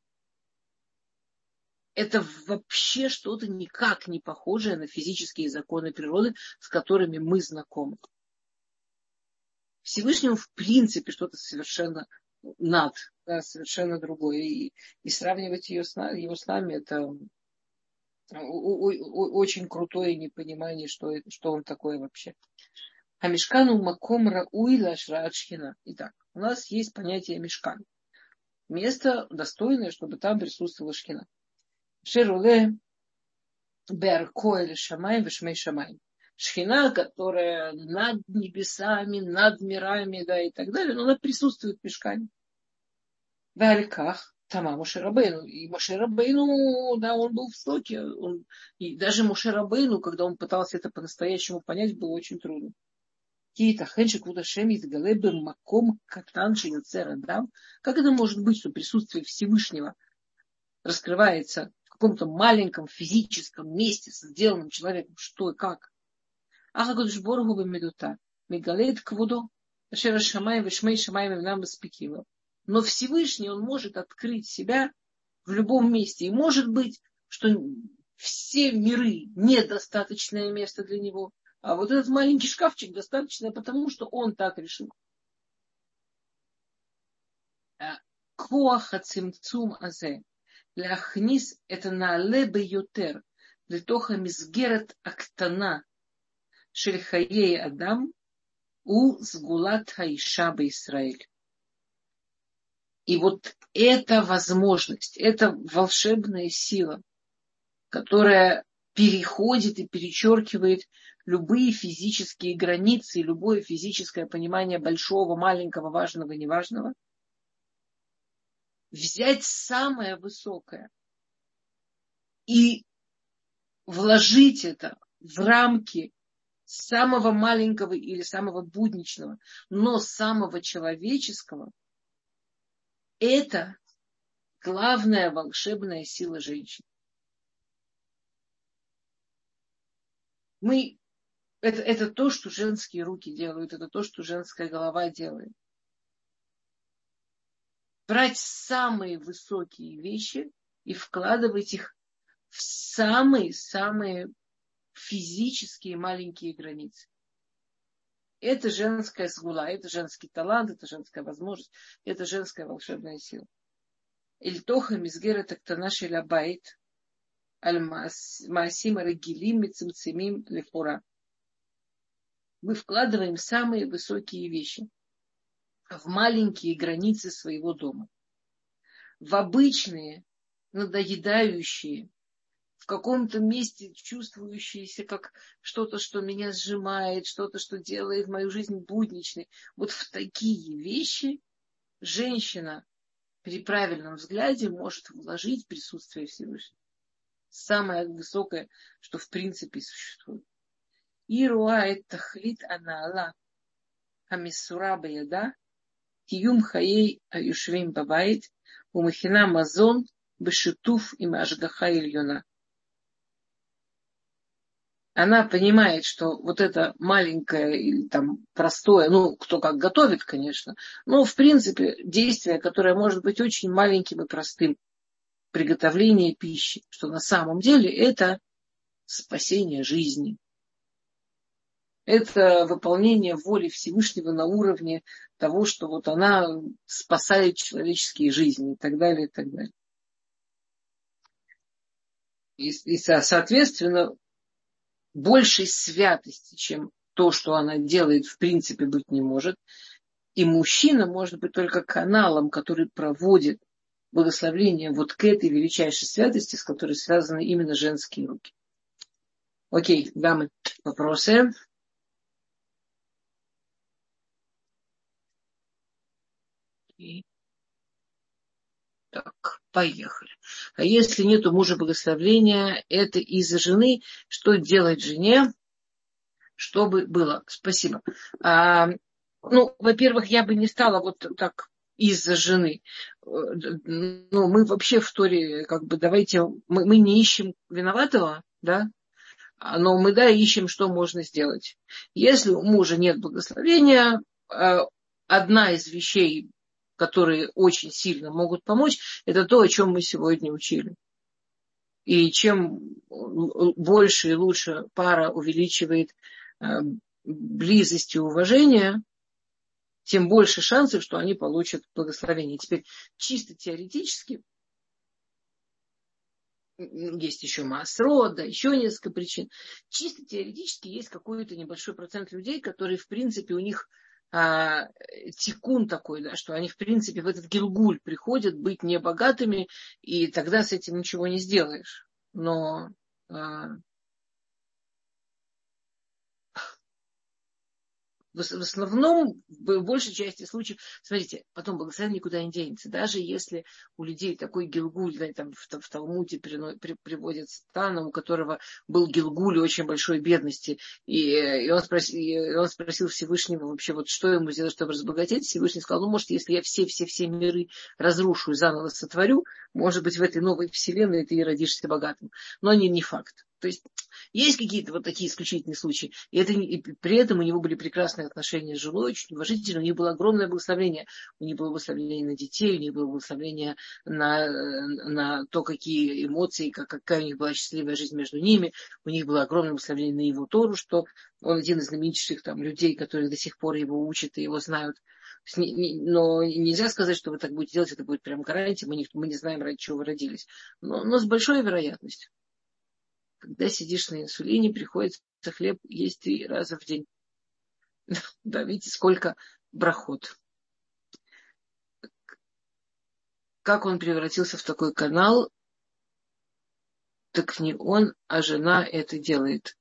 Это вообще что-то никак не похожее на физические законы природы, с которыми мы знакомы. Всевышнему в принципе что-то совершенно над, да, совершенно другое. И, и сравнивать ее с, его с нами, это очень крутое непонимание, что, это, что он такое вообще. А мишкану маком рауи лашраат шхина. Итак, у нас есть понятие мишкан. Место достойное, чтобы там присутствовала шхина. Шеруле беркоэль шамай вешмей шамай. Шхина, которая над небесами, над мирами, да, и так далее, но она присутствует в мишкане. В Альках, Тама Моше Рабейну. И Моше Рабейну, да, он был в шоке. Он, и даже Моше Рабейну, когда он пытался это по-настоящему понять, было очень трудно. Как это может быть, что присутствие Всевышнего раскрывается в каком-то маленьком физическом месте с сделанным человеком? Что и как? Но Всевышний, он может открыть себя в любом месте. И может быть, что все миры недостаточное место для него, а вот этот маленький шкафчик достаточно, потому что он так решил. Коах ацимцум азе להכניס את הנעלה ביותר לתוך המסגרת הקטנה של חיי אדם הוא סגולת האישה בישראל. И вот эта возможность, эта волшебная сила, которая переходит и перечеркивает любые физические границы, любое физическое понимание большого, маленького, важного, неважного, взять самое высокое и вложить это в рамки самого маленького или самого будничного, но самого человеческого, это главная волшебная сила женщин. Мы, это, это то, что женские руки делают, это то, что женская голова делает. Брать самые высокие вещи и вкладывать их в самые-самые физические маленькие границы. Это женская сгула, это женский талант, это женская возможность, это женская волшебная сила. Эльтоха мизгера тактана шеля байт аль маасим регилим мицимцимим лефура. Мы вкладываем самые высокие вещи в маленькие границы своего дома, в обычные, надоедающие, в каком-то месте чувствующиеся как что-то, что меня сжимает, что-то, что делает мою жизнь будничной. Вот в такие вещи женщина при правильном взгляде может вложить присутствие Всевышнего. Самое высокое, что в принципе существует. И руает тахлит анаала амисура баяда киюм хаей аюшвим бабайт умахина мазон бешитуф им ашгаха ильона. Она понимает, что вот это маленькое или там простое, ну, кто как готовит, конечно, но, в принципе, действие, которое может быть очень маленьким и простым, приготовление пищи, что на самом деле это спасение жизни. Это выполнение воли Всевышнего на уровне того, что вот она спасает человеческие жизни и так далее, и так далее. И, и соответственно, большей святости, чем то, что она делает, в принципе, быть не может. И мужчина может быть только каналом, который проводит благословение вот к этой величайшей святости, с которой связаны именно женские руки. Окей, дамы, вопросы? Окей. Так, поехали. А если нет у мужа благословения, это из-за жены. Что делать жене, чтобы было? Спасибо. А, ну, во-первых, я бы не стала вот так из-за жены. Ну, мы вообще в Торе, как бы, давайте, мы, мы не ищем виноватого, да, но мы, да, ищем, что можно сделать. Если у мужа нет благословения, одна из вещей, которые очень сильно могут помочь, это то, о чем мы сегодня учили. И чем больше и лучше пара увеличивает близость и уважение, тем больше шансов, что они получат благословение. Теперь чисто теоретически есть еще маасрот, да, еще несколько причин. Чисто теоретически есть какой-то небольшой процент людей, которые, в принципе, у них а, тикун такой, да, что они, в принципе, в этот гилгуль приходят быть небогатыми, и тогда с этим ничего не сделаешь. Но а, в основном, в большей части случаев, смотрите, потом благословение никуда не денется. Даже если у людей такой гилгуль, да, там в, в Талмуде приводит Тана, у которого был гилгуль очень большой бедности, и, и, он спросил, и он спросил Всевышнего вообще, вот что ему сделать, чтобы разбогатеть. Всевышний сказал, ну, может, если я все-все-все миры разрушу и заново сотворю, может быть, в этой новой вселенной ты и родишься богатым. Но не, не факт. То есть есть какие-то вот такие исключительные случаи. И, это, и при этом у него были прекрасные отношения с женой, очень уважительные. У них было огромное благословение. У них было благословение на детей, у них было благословение на, на то, какие эмоции, как, какая у них была счастливая жизнь между ними. У них было огромное благословение на его Тору, что он один из знаменитейших там, людей, которые до сих пор его учат и его знают. Но нельзя сказать, что вы так будете делать, это будет прям гарантия. Мы не, мы не знаем, ради чего вы родились. Но, но с большой вероятностью. Когда сидишь на инсулине, приходится хлеб есть три раза в день. Да, видите, сколько брахот. Как он превратился в такой канал, так не он, а жена это делает.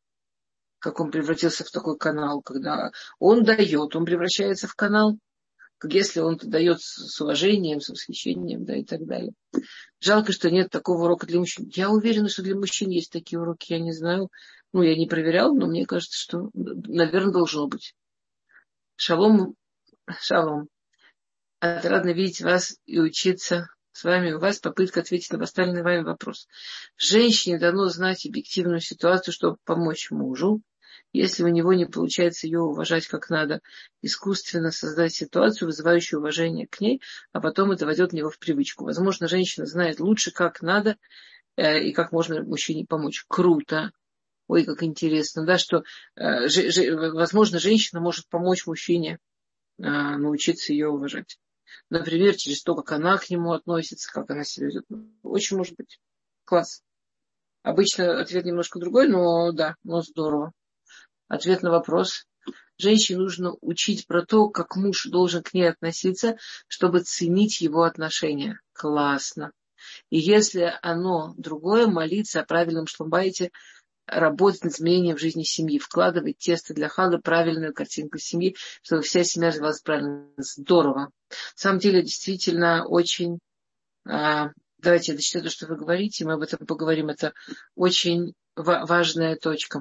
Как он превратился в такой канал, когда он дает, он превращается в канал. как если он это дает с уважением, с восхищением, да, и так далее. Жалко, что нет такого урока для мужчин. Я уверена, что для мужчин есть такие уроки, я не знаю. Ну, я не проверяла, но мне кажется, что, наверное, должно быть. Шалом, шалом. Отрадно видеть вас и учиться с вами. У вас попытка ответить на поставленный вами вопрос. Женщине дано знать объективную ситуацию, чтобы помочь мужу. Если у него не получается ее уважать как надо, искусственно создать ситуацию, вызывающую уважение к ней, а потом это войдет в него в привычку. Возможно, женщина знает лучше, как надо э, и как можно мужчине помочь. Круто. Ой, как интересно, да, что, э, ж, ж, возможно, женщина может помочь мужчине э, научиться ее уважать. Например, через то, как она к нему относится, как она себя ведет. Очень может быть. Класс. Обычно ответ немножко другой, но да, но здорово. Ответ на вопрос. Женщине нужно учить про то, как муж должен к ней относиться, чтобы ценить его отношения. Классно. И если оно другое, молиться о правильном шломбайте, работать над изменением в жизни семьи, вкладывать тесто для халы, правильную картинку семьи, чтобы вся семья развивалась правильно. Здорово. На самом деле, действительно, очень... А, давайте я дочитаю то, что вы говорите, мы об этом поговорим. Это очень ва- важная точка.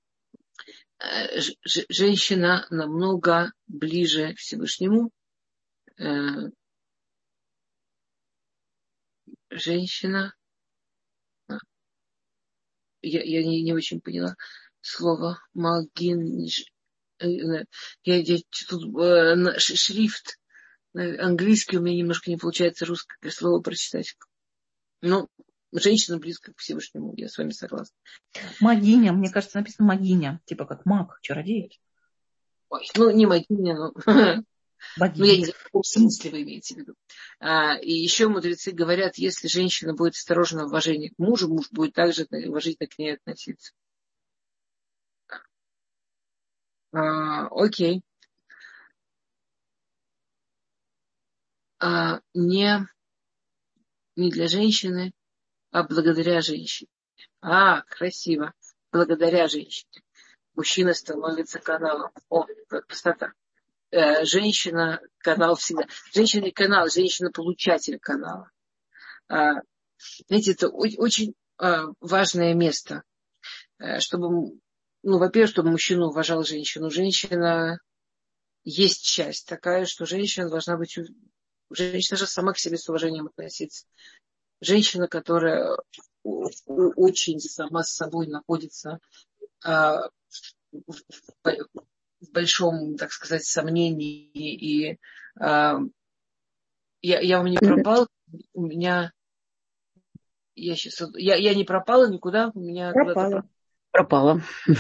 Ж- женщина намного ближе к Всевышнему. Женщина... Я, я не, не очень поняла слово магин. Я, я тут э, шрифт английский у меня немножко не получается русское слово прочитать. Но женщина близко к Всевышнему, я с вами согласна. Магиня, мне кажется, написано магиня, типа как маг, чародей. Ой, ну, не магиня, но... Богиня. Ну, я не знаю, в каком смысле вы имеете в виду. А, и еще мудрецы говорят, если женщина будет осторожна в уважении к мужу, муж будет также уважительно к ней относиться. А, окей. А, не, не для женщины, а благодаря женщине. А, красиво. Благодаря женщине. Мужчина становится каналом. О, как простота. Э, женщина канал всегда. Женщина канал, женщина получатель канала. А, знаете, это очень а, важное место. А, чтобы, ну, во-первых, чтобы мужчина уважал женщину. Женщина есть часть такая, что женщина должна быть... Женщина же сама к себе с уважением относиться. Женщина, которая очень сама с собой находится а, в, в большом, так сказать, сомнении. И а, я, я вам не пропала, у меня... Я, сейчас, я, я не пропала никуда, у меня пропала. Пропала.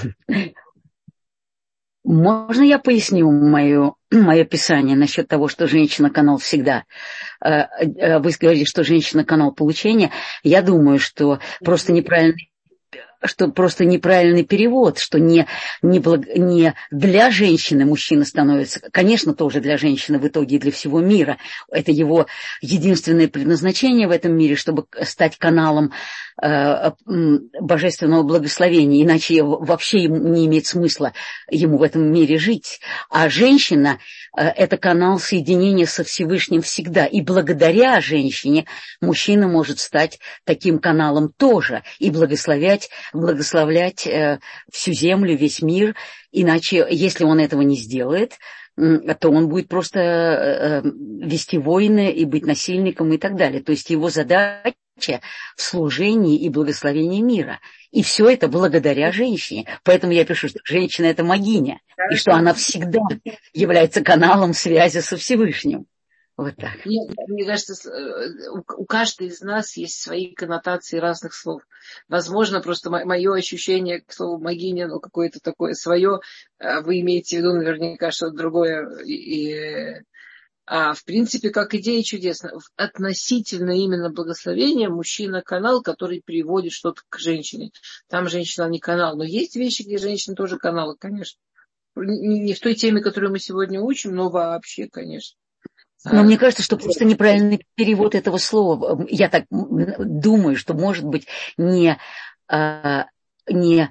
Можно я поясню мое, мое писание насчет того, что женщина-канал всегда? Вы говорите, что женщина-канал получения. Я думаю, что просто неправильный что просто неправильный перевод, что не, не, благ... не для женщины мужчина становится, конечно, тоже для женщины в итоге и для всего мира. Это его единственное предназначение в этом мире, чтобы стать каналом э, божественного благословения, иначе вообще не имеет смысла ему в этом мире жить. А женщина э, – это канал соединения со Всевышним всегда. И благодаря женщине мужчина может стать таким каналом тоже и благословлять благословлять э, всю землю, весь мир. Иначе, если он этого не сделает, э, то он будет просто э, вести войны и быть насильником и так далее. То есть его задача в служении и благословении мира. И все это благодаря женщине. Поэтому я пишу, что женщина – это магиня. И что она всегда является каналом связи со Всевышним. Вот так. Мне, мне кажется, у каждой из нас есть свои коннотации разных слов. Возможно, просто мое ощущение к слову «магиня», ну, какое-то такое свое, вы имеете в виду наверняка что-то другое. И, а в принципе, как идея чудесна. Относительно именно благословения мужчина – канал, который приводит что-то к женщине. Там женщина не канал. Но есть вещи, где женщина тоже канал, конечно. Не в той теме, которую мы сегодня учим, но вообще, конечно. Но мне кажется, что просто неправильный перевод этого слова. Я так думаю, что может быть не, не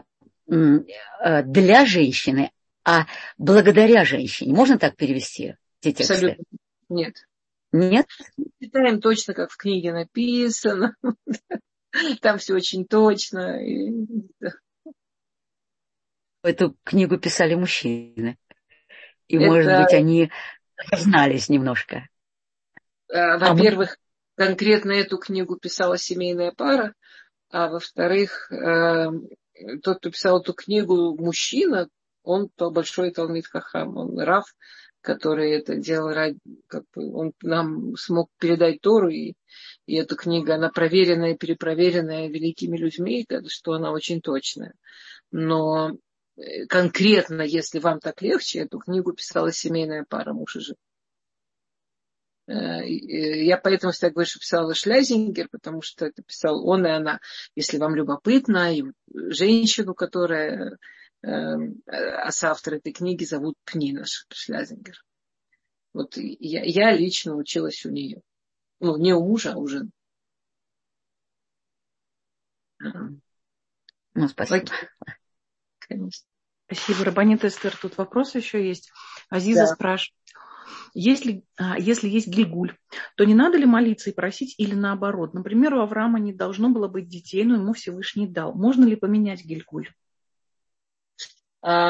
для женщины, а благодаря женщине. Можно так перевести? эти тексты? Абсолютно нет. Нет? Читаем точно, как в книге написано. Там все очень точно. Эту книгу писали мужчины. И, Это, может быть, они знались немножко. Во-первых, а мы... конкретно эту книгу писала семейная пара, а во-вторых, тот, кто писал эту книгу, мужчина, он большой талмид хахам, он рав, который это делал, как бы, он нам смог передать Тору, и, и эта книга, она проверенная, перепроверенная великими людьми, что она очень точная. Но конкретно, если вам так легче, эту книгу писала семейная пара, муж и жена. Я поэтому всегда говорю, что писала Шлязингер, потому что это писал он и она. Если вам любопытно, и женщину, которая а соавтор этой книги, зовут Пнина Шлязингер. Вот я, я лично училась у нее. Ну, не у мужа, а у жены. Ну, спасибо. Окей. Конечно. Спасибо, Рабанит Эстер. Тут вопрос еще есть. Азиза Да. спрашивает. Если, если есть Гильгуль, то не надо ли молиться и просить, или наоборот? Например, у Авраама не должно было быть детей, но ему Всевышний дал. Можно ли поменять Гильгуль? А,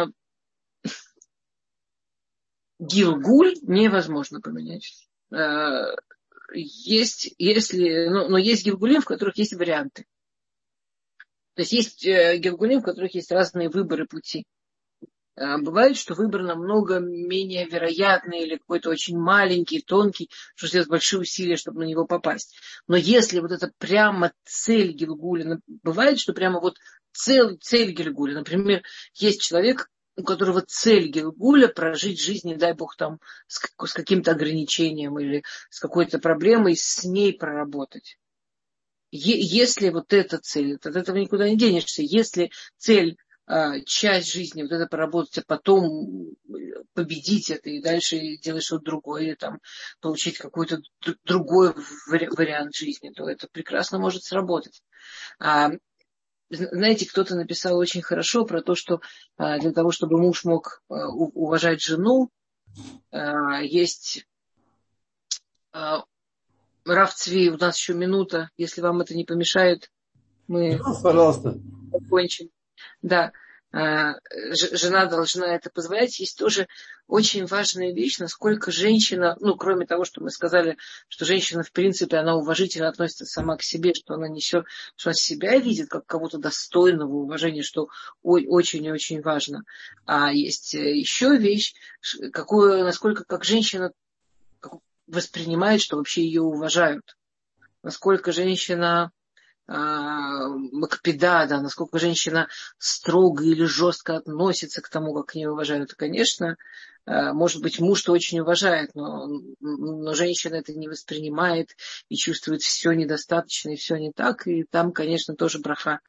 Гилгуль невозможно поменять. А, есть, если, ну, но есть Гилгулим, в которых есть варианты. То есть есть Гилгулим, в которых есть разные выборы пути. Бывает, что выбор намного менее вероятный или какой-то очень маленький, тонкий, что сделать большие усилия, чтобы на него попасть. Но если вот это прямо цель Гилгуля, бывает, что прямо вот цель, цель Гилгуля, например, есть человек, у которого цель Гилгуля прожить жизнь, не дай бог, там с, с каким-то ограничением или с какой-то проблемой, с ней проработать. Е- если вот эта цель, от этого никуда не денешься, если цель часть жизни, вот это поработать, а потом победить это и дальше делать что-то другое, или там получить какой-то другой вариант жизни, то это прекрасно может сработать. А, знаете, кто-то написал очень хорошо про то, что для того, чтобы муж мог уважать жену, есть Рав Цви, у нас еще минута, если вам это не помешает, мы пожалуйста. закончим. Да, жена должна это позволять. Есть тоже очень важная вещь, насколько женщина, ну, кроме того, что мы сказали, что женщина, в принципе, она уважительно относится сама к себе, что она несет, что она себя видит как кого-то достойного уважения, что очень и очень важно. А есть еще вещь, какую, насколько как женщина воспринимает, что вообще ее уважают. Насколько женщина макпеда, да, насколько женщина строго или жестко относится к тому, как к ней уважают. И, конечно, может быть, муж-то очень уважает, но, но женщина это не воспринимает и чувствует все недостаточно и все не так. И там, конечно, тоже браха